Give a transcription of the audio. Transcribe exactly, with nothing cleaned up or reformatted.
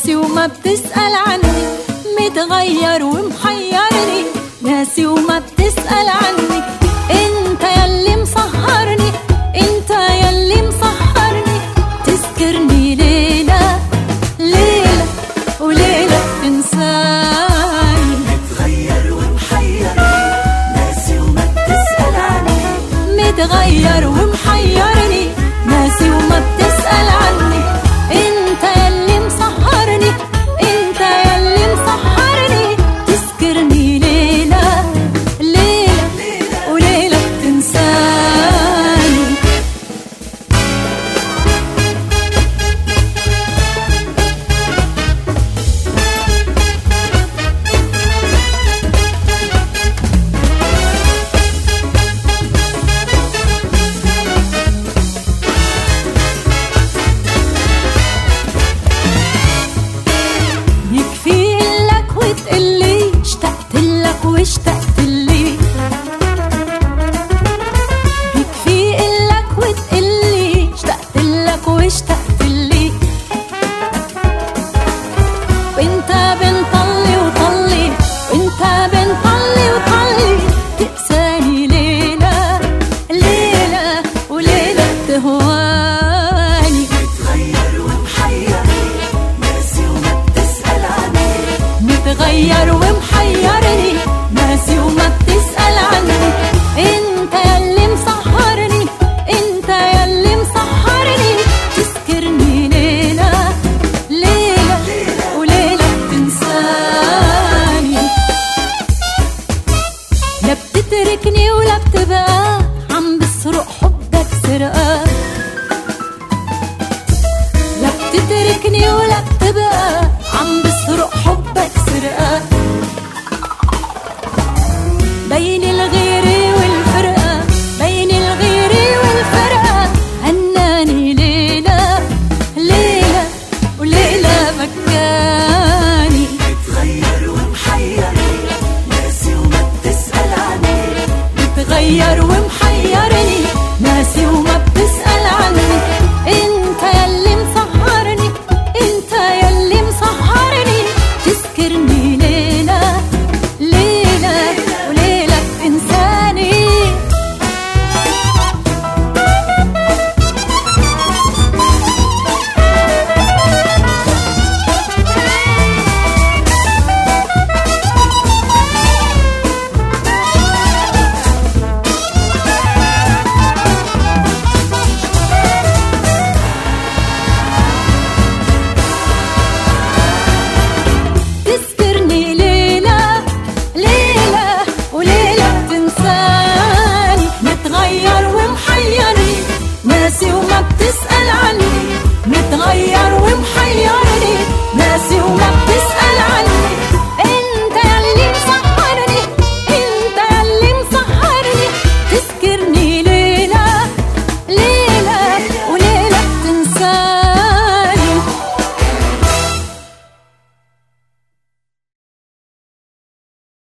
ناسي وما بتسأل عني، متغير ومحيرني، ناسي وما بتسأل عني. انت ياللي مسهرني، انت ياللي مسهرني، تذكرني ليلة ليلة وليلة تنساني. متغير ومحيرني، ناسي وما بتسأل عني، متغير ومحيرني، ناسي وما بتسأل عني. انت ياللي مسهرني، انت ياللي مسهرني، تذكرني ليلة ليلة وليلة تنساني. يكفيلك وتقلي اشتقتلك واشتقتلي، يكفيلك وتقلي اشتقتلك واشتقتلي. وانت بنطلي وطلي، وانت بنطلي وطلي، تقساني ليلة ليلة وليلة تهواني. متغير ومحيرني، ناسي وما بتسأل عني، متغير ومحيرني، ناسي وما بتسأل عني. انت ياللي مسهرني، انت ياللي مسهرني، تذكرني ليلة ليلة وليلة تنساني. لا بتتركني ولا بتبقى عم بسرق حبك سرقة، لا بتتركني ولا بتبقى عم بسرق حبك سرقة. بين الغيرة والفرقة، بين الغيرة والفرقة، هناني ليلة ليلة وليلة مكاني. متغير ومحيرني، ناسي وما بتسأل عني، متغير ومحيرني، ناسي وما بتسأل عني. انت ياللي مسهرني، انت ياللي مسهرني، تذكرني